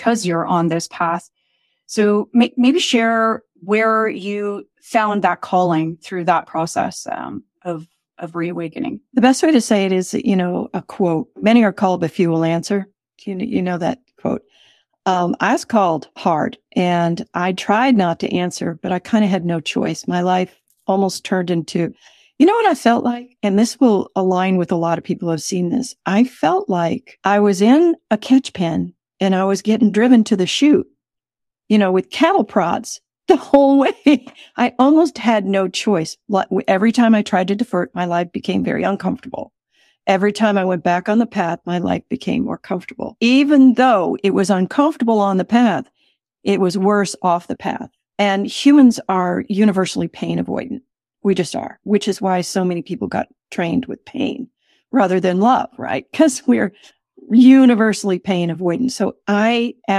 because you're on this path. So maybe share where you found that calling through that process of reawakening. The best way to say it is, a quote, many are called, but few will answer. You know that quote. I was called hard and I tried not to answer, but I kind of had no choice. My life almost turned into, what I felt like? And this will align with a lot of people who have seen this. I felt like I was in a catch pen and I was getting driven to the chute, with cattle prods the whole way. I almost had no choice. Every time I tried to divert, my life became very uncomfortable. Every time I went back on the path, my life became more comfortable. Even though it was uncomfortable on the path, it was worse off the path. And humans are universally pain avoidant. We just are, which is why so many people got trained with pain rather than love, right? Because we're universally pain avoidant. So I